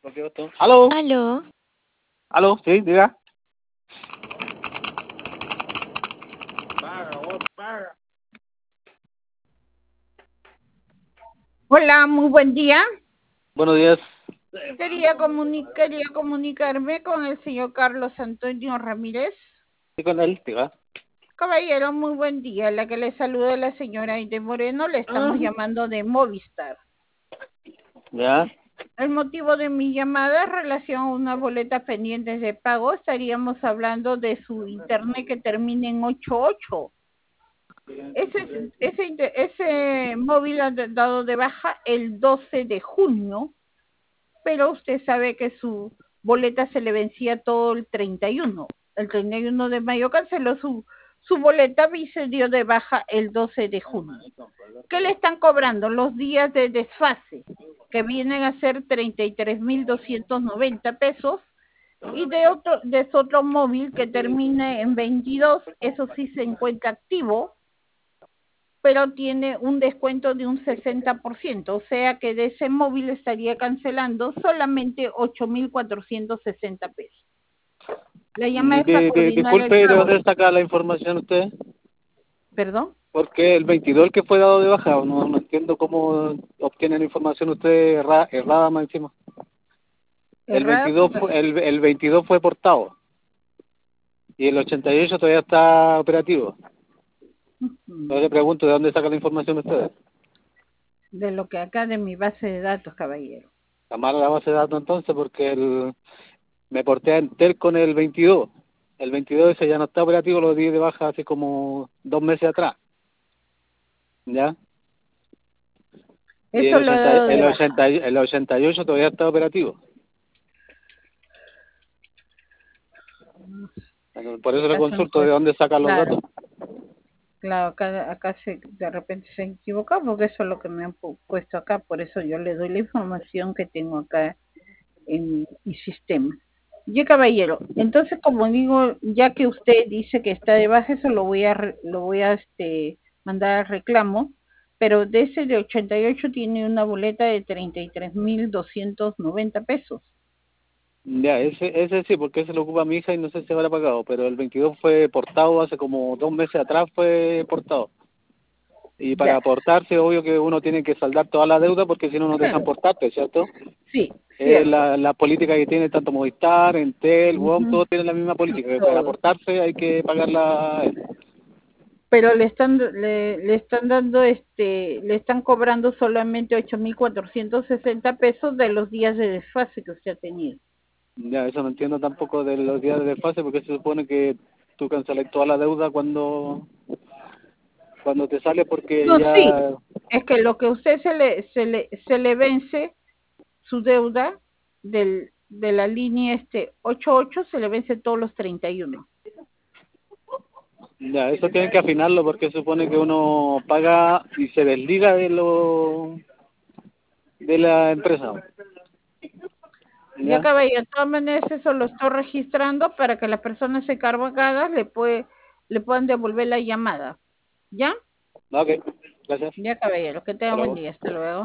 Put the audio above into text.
¿Aló? Aló, ¿Aló? Sí, diga. Hola, muy buen día. Buenos días. Quería comunicarme con el señor Carlos Antonio Ramírez. Sí, con él, diga. Caballero, muy buen día. La que le saluda es la señora Aide Moreno. Le estamos llamando de Movistar. Ya. El motivo de mi llamada es relación a unas boletas pendientes de pago. Estaríamos hablando de su internet que termine en 88. Ese móvil ha dado de baja el 12 de junio, pero usted sabe que su boleta se le vencía todo el 31. El 31 de mayo canceló su boleta y se dio de baja el 12 de junio. ¿Qué le están cobrando? Los días de desfase, que vienen a ser 33.290 pesos, y de otro móvil que termine en 22, eso sí se encuentra activo, pero tiene un descuento de un 60%, o sea que de ese móvil estaría cancelando solamente 8.460 pesos. La llamada es para coordinar el Disculpe, ¿de pago. dónde saca la información usted? ¿Perdón? Porque el 22 el que fue dado de baja, no entiendo cómo obtiene la información usted errada más encima. El Errada 22 porque... el 22 fue portado y el 88 todavía está operativo. Entonces le pregunto, ¿de dónde saca la información usted? De lo que acá de mi base de datos, caballero. La mala la base de datos entonces porque me porté a Entel con el 22. El 22 ese ya no está operativo, lo di de baja hace como 2 meses atrás. ¿Ya? Y Eso lo he dado de baja. el 88 todavía está operativo. Por Si eso le acaso consulto de dónde sacan los claro, datos. claro, acá de repente se han equivocado porque eso es lo que me han puesto acá, por eso yo le doy la información que tengo acá en mi sistema. Ya, caballero, entonces como digo, ya que usted dice que está de baja, eso lo voy a mandar al reclamo, pero de ese de 88 tiene una boleta de 33.290 pesos. Ya, ese sí, porque ese lo ocupa mi hija y no sé si habrá pagado, pero el 22 fue portado hace como 2 meses atrás, fue portado. Y para Ya, aportarse, obvio que uno tiene que saldar toda la deuda porque si no, no dejan claro, portarte, ¿cierto? sí, cierto. La política que tiene tanto Movistar, Entel, WOM, Ujú, todos tienen la misma política, que para todo. aportarse hay que pagarla. Pero le están dando le están cobrando solamente 8.460 pesos de los días de desfase que usted ha tenido. Ya, eso no entiendo tampoco de los días de desfase porque se supone que tú cancelas toda la deuda cuando te sale porque No, sí, ya. es que lo que a usted se le vence su deuda de la línea 88 se le vence todos los 31. Ya, eso tienen que afinarlo porque se supone que uno paga y se desliga de la empresa. Ya, ¿Ya? caballero, de todas maneras eso lo estoy registrando para que las personas encargadas le puedan devolver la llamada. ¿Ya? Ok, gracias. Ya, caballero, que tenga Hasta buen luego. día. Hasta luego.